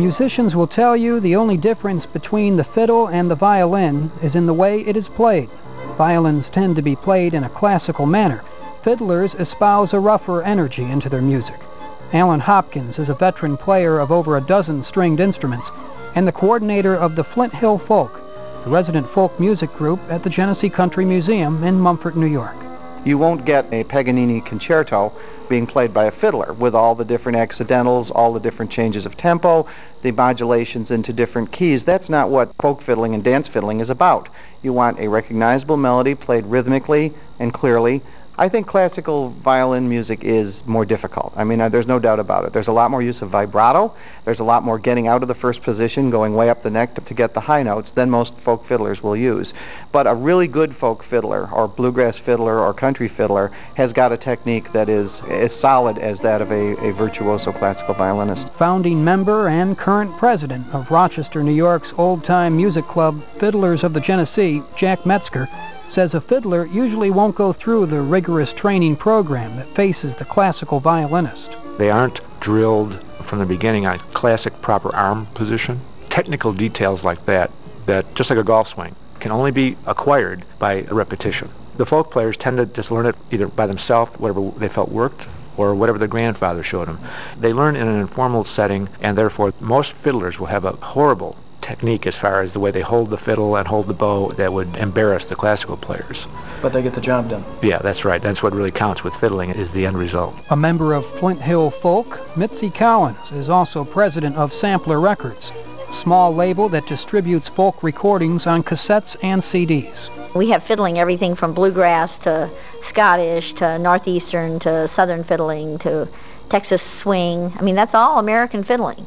Musicians will tell you the only difference between the fiddle and the violin is in the way it is played. Violins tend to be played in a classical manner. Fiddlers espouse a rougher energy into their music. Alan Hopkins is a veteran player of over a dozen stringed instruments and the coordinator of the Flint Hill Folk, the resident folk music group at the Genesee Country Museum in Mumford, New York. You won't get a Paganini concerto being played by a fiddler with all the different accidentals, all the different changes of tempo, the modulations into different keys. That's not what folk fiddling and dance fiddling is about. You want a recognizable melody played rhythmically and clearly. I think classical violin music is more difficult. I mean, there's no doubt about it. There's a lot more use of vibrato. There's a lot more getting out of the first position, going way up the neck to get the high notes than most folk fiddlers will use. But a really good folk fiddler or bluegrass fiddler or country fiddler has got a technique that is as solid as that of a virtuoso classical violinist. Founding member and current president of Rochester, New York's old-time music club, Fiddlers of the Genesee, Jack Metzger, says a fiddler usually won't go through the rigorous training program that faces the classical violinist. They aren't drilled from the beginning on classic proper arm position. Technical details like that just like a golf swing, can only be acquired by repetition. The folk players tend to just learn it either by themselves, whatever they felt worked, or whatever their grandfather showed them. They learn in an informal setting, and therefore most fiddlers will have a horrible technique as far as the way they hold the fiddle and hold the bow that would embarrass the classical players. But they get the job done. Yeah, that's right. That's what really counts with fiddling, is the end result. A member of Flint Hill Folk, Mitzi Collins is also president of Sampler Records, a small label that distributes folk recordings on cassettes and CDs. We have fiddling, everything from bluegrass to Scottish to northeastern to southern fiddling to Texas swing. I mean, that's all American fiddling.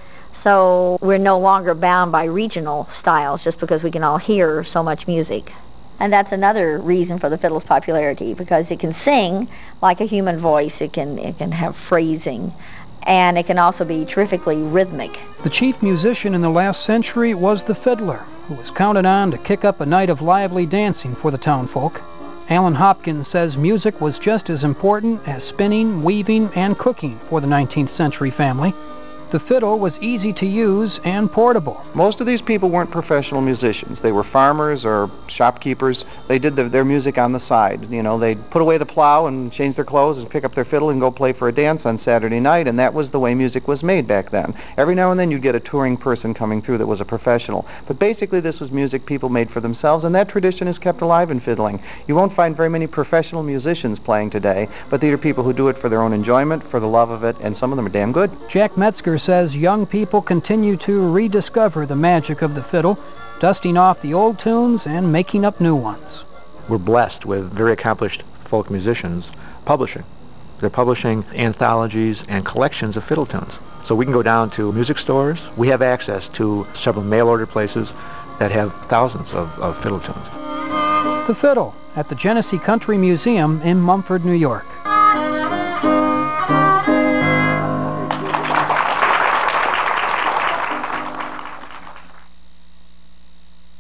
So we're no longer bound by regional styles just because we can all hear so much music. And that's another reason for the fiddle's popularity, because it can sing like a human voice, it can have phrasing, and it can also be terrifically rhythmic. The chief musician in the last century was the fiddler, who was counted on to kick up a night of lively dancing for the townfolk. Alan Hopkins says music was just as important as spinning, weaving, and cooking for the 19th century family. The fiddle was easy to use and portable. Most of these people weren't professional musicians. They were farmers or shopkeepers. They did their music on the side. You know, they'd put away the plow and change their clothes and pick up their fiddle and go play for a dance on Saturday night, and that was the way music was made back then. Every now and then you'd get a touring person coming through that was a professional. But basically this was music people made for themselves, and that tradition is kept alive in fiddling. You won't find very many professional musicians playing today, but these are people who do it for their own enjoyment, for the love of it, and some of them are damn good. Jack Metzger says young people continue to rediscover the magic of the fiddle, dusting off the old tunes and making up new ones. We're blessed with very accomplished folk musicians publishing. They're publishing anthologies and collections of fiddle tunes. So we can go down to music stores. We have access to several mail-order places that have thousands of fiddle tunes. The Fiddle at the Genesee Country Museum in Mumford, New York.